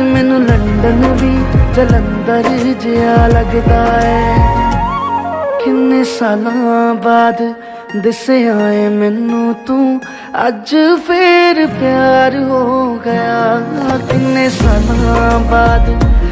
मैनू लंडन भी जलंधर जिहा लगदा है। किन्ने सालां बाद दिसिया है मैनू तू, अज फिर प्यार हो गया। किन्ने सालां बाद